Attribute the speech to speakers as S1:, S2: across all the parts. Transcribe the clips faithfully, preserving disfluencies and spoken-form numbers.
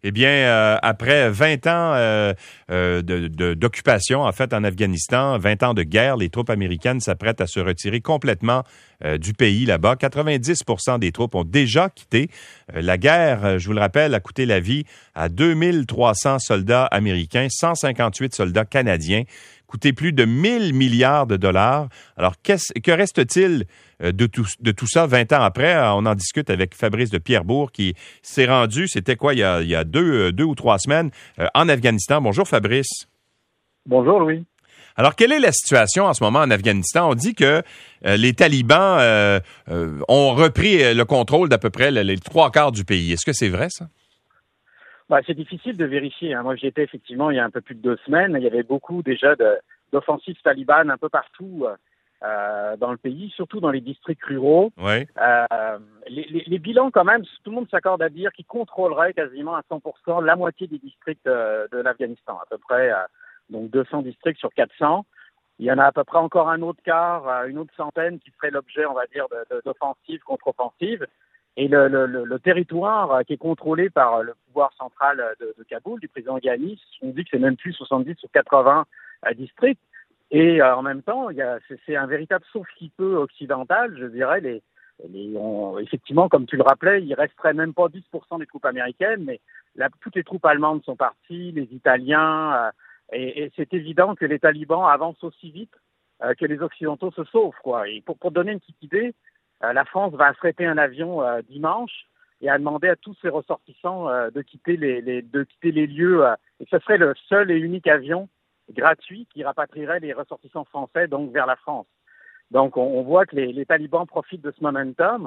S1: Eh bien, euh, après vingt ans euh, euh, de, de, d'occupation, en fait, en Afghanistan, vingt ans de guerre, les troupes américaines s'apprêtent à se retirer complètement euh, du pays là-bas. quatre-vingt-dix pour cent des troupes ont déjà quitté. Euh, la guerre, euh, je vous le rappelle, a coûté la vie à deux mille trois cents soldats américains, cent cinquante-huit soldats canadiens, coûté plus de mille milliards de dollars. Alors, qu'est-ce, que reste-t-il de tout, de tout ça vingt ans après? On en discute avec Fabrice de Pierrebourg qui s'est rendu, c'était quoi, il y a, il y a deux, deux ou trois semaines, euh, en Afghanistan. Bonjour Fabrice.
S2: Bonjour Louis.
S1: Alors, quelle est la situation en ce moment en Afghanistan? On dit que euh, les talibans euh, euh, ont repris le contrôle d'à peu près les, les trois quarts du pays. Est-ce que c'est vrai, ça?
S2: Bah, c'est difficile de vérifier. Hein. Moi, j'y étais effectivement il y a un peu plus de deux semaines. Il y avait beaucoup déjà de, d'offensives talibanes un peu partout euh, dans le pays, surtout dans les districts ruraux.
S1: Oui.
S2: Euh, les, les, les bilans, quand même, tout le monde s'accorde à dire qu'ils contrôleraient quasiment à cent pour cent la moitié des districts de, de l'Afghanistan, à peu près euh, donc deux cents districts sur quatre cents. Il y en a à peu près encore un autre quart, euh, une autre centaine qui ferait l'objet, on va dire, de, de, d'offensives, contre-offensives. Et le, le, le, le territoire euh, qui est contrôlé par le pouvoir central de, de Kaboul, du président Ghani, on dit que c'est même plus soixante-dix ou quatre-vingts euh, districts. Et euh, en même temps, il y a, c'est, c'est un véritable sauve-qui-peut occidental, je dirais. Les, les, on, effectivement, comme tu le rappelais, il resterait même pas dix pour cent des troupes américaines, mais là, toutes les troupes allemandes sont parties, les Italiens, euh, et, et c'est évident que les talibans avancent aussi vite euh, que les Occidentaux se sauvent, quoi. Et pour, pour donner une petite idée, Euh, la France va affréter un avion euh, dimanche et a demandé à tous ses ressortissants euh, de quitter les, les de quitter les lieux. Euh, et ce serait le seul et unique avion gratuit qui rapatrierait les ressortissants français donc vers la France. Donc on, on voit que les, les talibans profitent de ce momentum.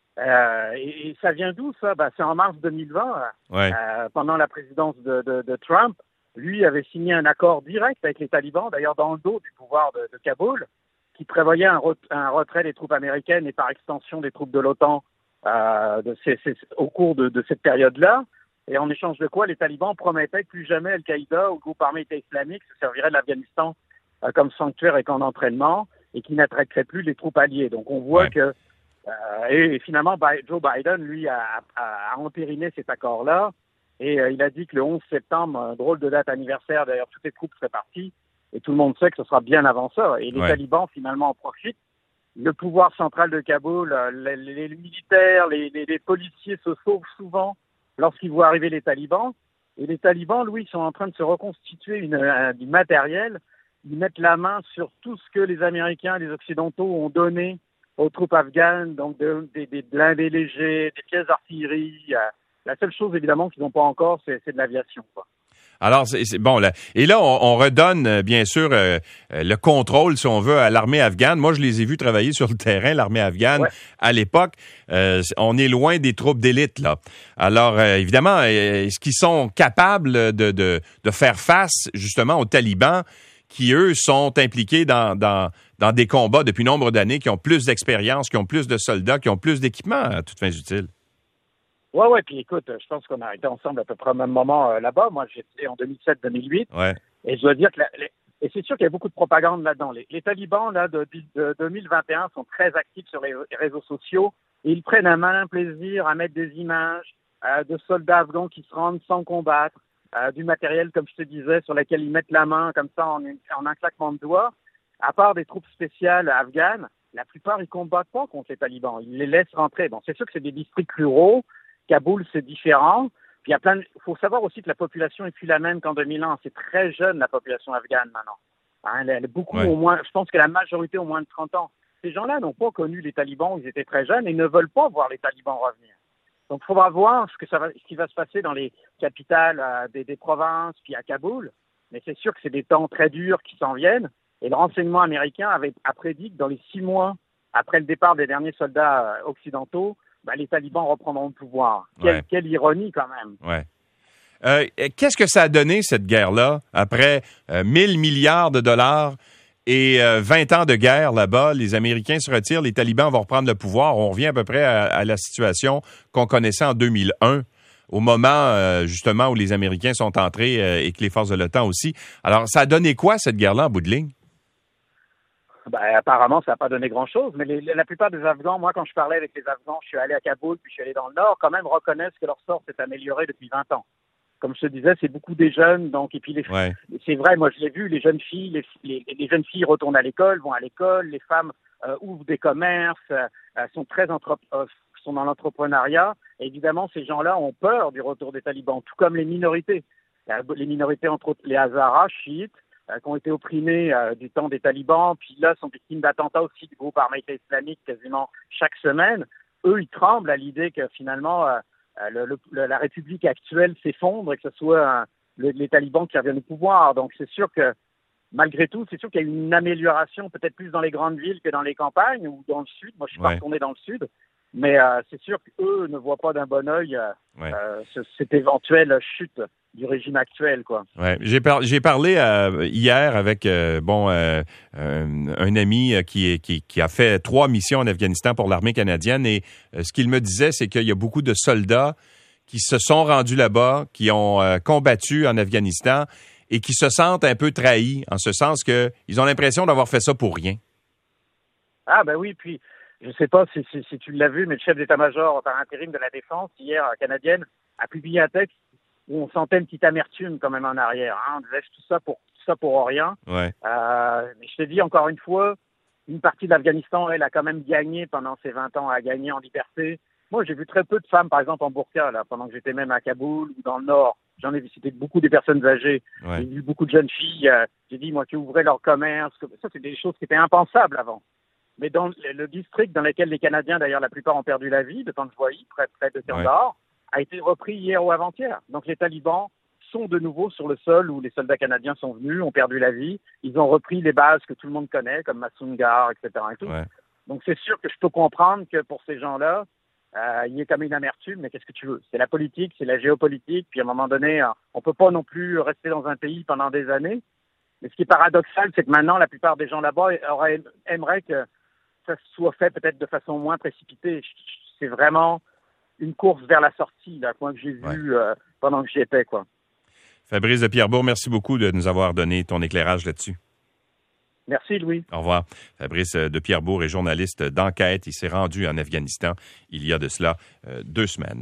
S2: Euh, et, et ça vient d'où ça? Ben, c'est en mars deux mille vingt,
S1: Ouais.
S2: euh, pendant la présidence de, de, de Trump. Lui avait signé un accord direct avec les talibans, d'ailleurs dans le dos du pouvoir de, de Kaboul, qui prévoyait un, re- un retrait des troupes américaines et par extension des troupes de l'OTAN euh, de ces, ces, au cours de, de cette période-là. Et en échange de quoi, les talibans promettaient que plus jamais Al-Qaïda ou le groupe armé État islamique se servirait de l'Afghanistan euh, comme sanctuaire et camp d'entraînement et qui n'attraquerait plus les troupes alliées. Donc on voit
S1: Ouais.
S2: que euh, et, et finalement Bi- Joe Biden, lui, a, a, a entériné cet accord-là et euh, il a dit que le onze septembre, un drôle de date anniversaire, d'ailleurs toutes les troupes seraient parties. Et tout le monde sait que ce sera bien avant ça. Et les
S1: Ouais.
S2: talibans, finalement, en profitent. Le pouvoir central de Kaboul, les, les, les militaires, les, les, les policiers se sauvent souvent lorsqu'ils voient arriver les talibans. Et les talibans, Louis, sont en train de se reconstituer une, un, du matériel. Ils mettent la main sur tout ce que les Américains et les Occidentaux ont donné aux troupes afghanes, donc de, de, des blindés légers, des pièces d'artillerie. La seule chose, évidemment, qu'ils n'ont pas encore, c'est, c'est de l'aviation, quoi.
S1: Alors, c'est, c'est bon. Là. Et là, on, on redonne, euh, bien sûr, euh, euh, le contrôle, si on veut, à l'armée afghane. Moi, je les ai vus travailler sur le terrain, l'armée afghane,
S2: Ouais.
S1: à l'époque. Euh, on est loin des troupes d'élite, là. Alors, euh, évidemment, euh, est-ce qu'ils sont capables de, de, de faire face, justement, aux talibans qui, eux, sont impliqués dans, dans, dans des combats depuis nombre d'années, qui ont plus d'expérience, qui ont plus de soldats, qui ont plus d'équipements, à toutes fins utiles?
S2: Ouais, ouais, puis écoute, je pense qu'on a été ensemble à peu près au même moment euh, là-bas. Moi, j'étais en deux mille sept deux mille huit.
S1: Ouais.
S2: Et je dois dire que, la, les, et c'est sûr qu'il y a beaucoup de propagande là-dedans. Les, les talibans, là, de, de deux mille vingt et un sont très actifs sur les réseaux sociaux et ils prennent un malin plaisir à mettre des images euh, de soldats afghans qui se rendent sans combattre, euh, du matériel, comme je te disais, sur lequel ils mettent la main comme ça en, en un claquement de doigts. À part des troupes spéciales afghanes, la plupart, ils combattent pas contre les talibans. Ils les laissent rentrer. Bon, c'est sûr que c'est des districts ruraux. Kaboul, c'est différent. Puis il y a plein de... faut savoir aussi que la population est plus la même qu'en deux mille un. C'est très jeune, la population afghane, maintenant. Hein, elle, elle est beaucoup
S1: Ouais.
S2: au moins, je pense que la majorité au moins de trente ans. Ces gens-là n'ont pas connu les talibans, ils étaient très jeunes et ne veulent pas voir les talibans revenir. Donc il faudra voir ce que ça va, ce qui va se passer dans les capitales euh, des, des provinces, puis à Kaboul. Mais c'est sûr que c'est des temps très durs qui s'en viennent. Et le renseignement américain avait a prédit que dans les six mois après le départ des derniers soldats euh, occidentaux, ben, les talibans reprendront le pouvoir. Quelle,
S1: Ouais.
S2: quelle ironie, quand même.
S1: Ouais. Euh, qu'est-ce que ça a donné, cette guerre-là, après euh, mille milliards de dollars et euh, vingt ans de guerre là-bas? Les Américains se retirent, les talibans vont reprendre le pouvoir. On revient à peu près à, à la situation qu'on connaissait en deux mille un, au moment, euh, justement, où les Américains sont entrés euh, et que les forces de l'OTAN aussi. Alors, ça a donné quoi, cette guerre-là, en bout de ligne?
S2: Ben, apparemment, ça n'a pas donné grand-chose, mais les, la plupart des Afghans, moi, quand je parlais avec les Afghans, je suis allé à Kaboul, puis je suis allé dans le Nord, quand même reconnaissent que leur sort s'est amélioré depuis vingt ans. comme je te disais, c'est beaucoup des jeunes. Donc, et puis, les,
S1: Ouais.
S2: c'est vrai, moi, je l'ai vu, les jeunes filles, les, les, les jeunes filles retournent à l'école, vont à l'école, les femmes euh, ouvrent des commerces, euh, sont très entre, euh, sont dans l'entrepreneuriat. Et évidemment, ces gens-là ont peur du retour des talibans, tout comme les minorités. Les minorités, entre autres, les Hazaras, chiites, euh, qui ont été opprimés euh, du temps des talibans, puis là, sont victimes d'attentats aussi du groupe armé islamique quasiment chaque semaine. Eux, ils tremblent à l'idée que finalement, euh, le, le, la République actuelle s'effondre et que ce soit un, le, les talibans qui reviennent au pouvoir. Donc, c'est sûr que, malgré tout, c'est sûr qu'il y a une amélioration, peut-être plus dans les grandes villes que dans les campagnes ou dans le sud. Moi, je suis
S1: ouais.
S2: pas retourné dans le sud. Mais euh, c'est sûr qu'eux ne voient pas d'un bon œil euh,
S1: ouais.
S2: euh, ce, cette éventuelle chute du régime actuel, quoi.
S1: Ouais, j'ai, par, j'ai parlé euh, hier avec euh, bon euh, un, un ami qui, qui qui a fait trois missions en Afghanistan pour l'armée canadienne et euh, ce qu'il me disait, c'est qu'il y a beaucoup de soldats qui se sont rendus là-bas, qui ont euh, combattu en Afghanistan et qui se sentent un peu trahis, en ce sens que ils ont l'impression d'avoir fait ça pour rien.
S2: Ah ben oui, puis je ne sais pas si, si, si tu l'as vu, mais le chef d'état-major par intérim de la défense hier canadienne a publié un texte où on sentait une petite amertume quand même en arrière. Hein. On disait tout ça pour tout ça pour rien.
S1: Ouais.
S2: Euh, mais je te dis encore une fois, une partie de l'Afghanistan, elle a quand même gagné pendant ces vingt ans, a gagné en liberté. Moi, j'ai vu très peu de femmes, par exemple, en burqa, là, pendant que j'étais même à Kaboul ou dans le Nord. J'en ai visité beaucoup des personnes âgées.
S1: Ouais.
S2: J'ai vu beaucoup de jeunes filles, euh, j'ai dit, moi, qui ouvraient leur commerce. Ça, c'est des choses qui étaient impensables avant. Mais dans le, le district dans lequel les Canadiens, d'ailleurs, la plupart ont perdu la vie, de Tanjwaï, près, près de Kandahar, ouais. a été repris hier ou avant-hier. Donc les talibans sont de nouveau sur le sol où les soldats canadiens sont venus, ont perdu la vie. Ils ont repris les bases que tout le monde connaît, comme Massoungar, et cetera. Et tout.
S1: Ouais.
S2: Donc c'est sûr que je peux comprendre que pour ces gens-là, euh, il y ait comme une amertume, mais qu'est-ce que tu veux? C'est la politique, c'est la géopolitique, puis à un moment donné, on peut pas non plus rester dans un pays pendant des années. Mais ce qui est paradoxal, c'est que maintenant, la plupart des gens là-bas auraient, aimeraient que ça soit fait peut-être de façon moins précipitée. C'est vraiment une course vers la sortie, là, point que j'ai vu ouais. euh, pendant que j'y étais, quoi.
S1: Fabrice de Pierrebourg, merci beaucoup de nous avoir donné ton éclairage là-dessus.
S2: Merci, Louis.
S1: Au revoir. Fabrice de Pierrebourg est journaliste d'enquête. Il s'est rendu en Afghanistan il y a de cela euh, deux semaines.